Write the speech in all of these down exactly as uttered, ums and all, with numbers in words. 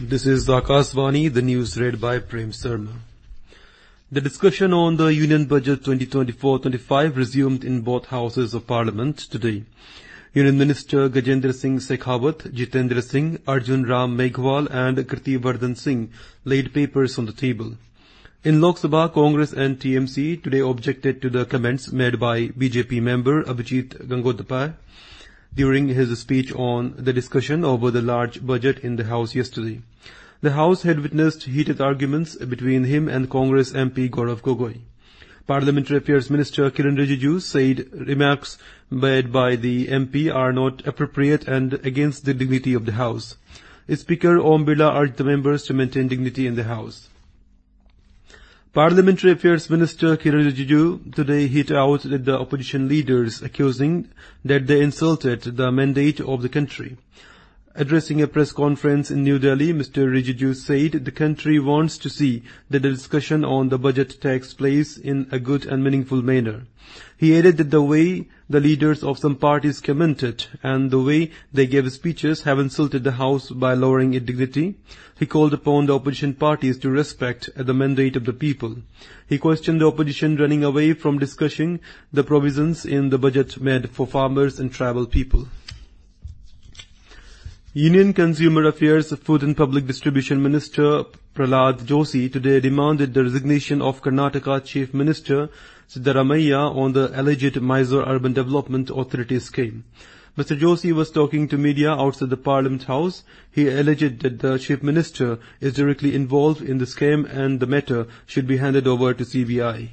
This is Akashvani, the news read by Prem Sharma. The discussion on the Union Budget twenty twenty-four twenty-five resumed in both houses of Parliament today. Union Minister Gajendra Singh Shekhawat, Jitendra Singh, Arjun Ram Meghwal and Kirti Vardhan Singh laid papers on the table. In Lok Sabha, Congress and T M C today objected to the comments made by B J P member Abhijit Gangodapay during his speech on the discussion over the large budget in the House yesterday. The House had witnessed heated arguments between him and Congress M P Gaurav Gogoi. Parliamentary Affairs Minister Kiren Rijiju said remarks made by the M P are not appropriate and against the dignity of the House. Speaker Om Birla urged the members to maintain dignity in the House. Parliamentary Affairs Minister Kiren Rijiju today hit out at the opposition leaders, accusing that they insulted the mandate of the country. Addressing a press conference in New Delhi, Mister Rijiju said the country wants to see that the discussion on the budget takes place in a good and meaningful manner. He added that the way the leaders of some parties commented and the way they gave speeches have insulted the House by lowering its dignity. He called upon the opposition parties to respect the mandate of the people. He questioned the opposition running away from discussing the provisions in the budget made for farmers and tribal people. Union Consumer Affairs, Food and Public Distribution Minister Prahlad Joshi today demanded the resignation of Karnataka Chief Minister Siddaramaiah on the alleged Mysore Urban Development Authority scheme. Mister Joshi was talking to media outside the Parliament House. He alleged that the Chief Minister is directly involved in the scheme and the matter should be handed over to C B I.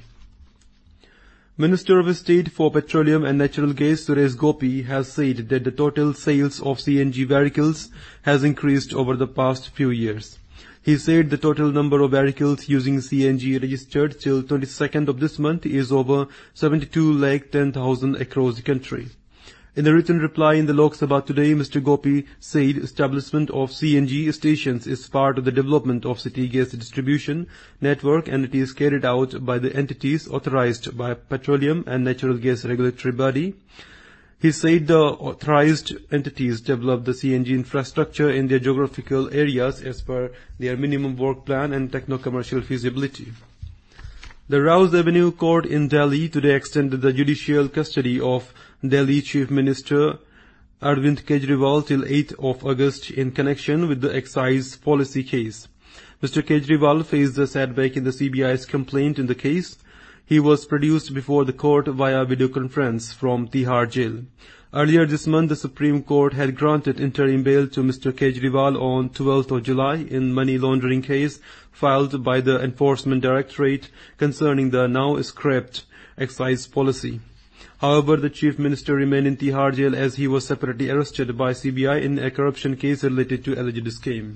Minister of State for Petroleum and Natural Gas Suresh Gopi has said that the total sales of C N G vehicles has increased over the past few years. He said the total number of vehicles using C N G registered till twenty-second of this month is over seventy-two lakh ten thousand across the country. In a written reply in the Lok Sabha today, Mister Gopi said establishment of C N G stations is part of the development of city gas distribution network and it is carried out by the entities authorized by Petroleum and Natural Gas Regulatory Body. He said the authorized entities develop the C N G infrastructure in their geographical areas as per their minimum work plan and techno-commercial feasibility. The Rouse Avenue Court in Delhi today extended the judicial custody of Delhi Chief Minister Arvind Kejriwal till eighth of August in connection with the excise policy case. Mister Kejriwal faced a setback in the C B I's complaint in the case. He was produced before the court via video conference from Tihar jail. Earlier this month, the Supreme Court had granted interim bail to Mister Kejriwal on twelfth of July in money laundering case filed by the Enforcement Directorate concerning the now scrapped excise policy. However, the Chief Minister remained in Tihar jail as he was separately arrested by C B I in a corruption case related to alleged scheme.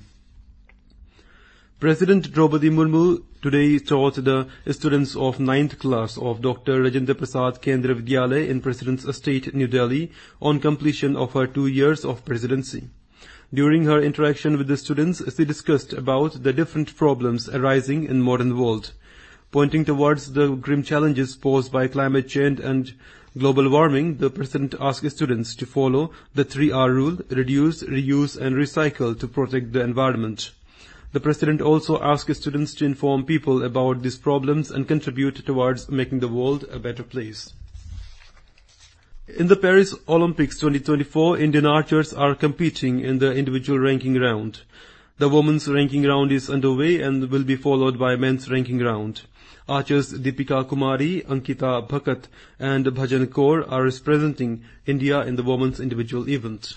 President Draupadi Murmu today taught the students of ninth class of Doctor Rajendra Prasad Kendra Vidyalaya in President's Estate, New Delhi, on completion of her two years of presidency. During her interaction with the students, she discussed about the different problems arising in modern world. Pointing towards the grim challenges posed by climate change and global warming, the President asked students to follow the three R rule, reduce, reuse and recycle to protect the environment. The President also asked students to inform people about these problems and contribute towards making the world a better place. In the Paris Olympics twenty twenty-four, Indian archers are competing in the individual ranking round. The women's ranking round is underway and will be followed by men's ranking round. Archers Deepika Kumari, Ankita Bhakat and Bhajan Kaur are representing India in the women's individual event.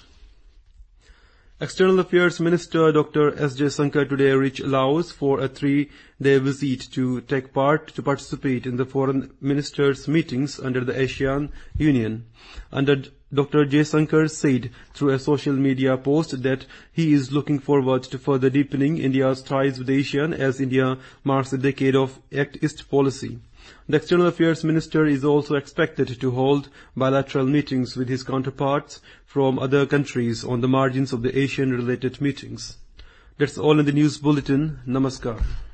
External Affairs Minister Doctor S J Shankar today reached Laos for a three-day visit to take part to participate in the foreign ministers' meetings under the ASEAN Union. Under Doctor J. Shankar said through a social media post that he is looking forward to further deepening India's ties with ASEAN as India marks a decade of Act East policy. The External Affairs Minister is also expected to hold bilateral meetings with his counterparts from other countries on the margins of the ASEAN-related meetings. That's all in the news bulletin. Namaskar.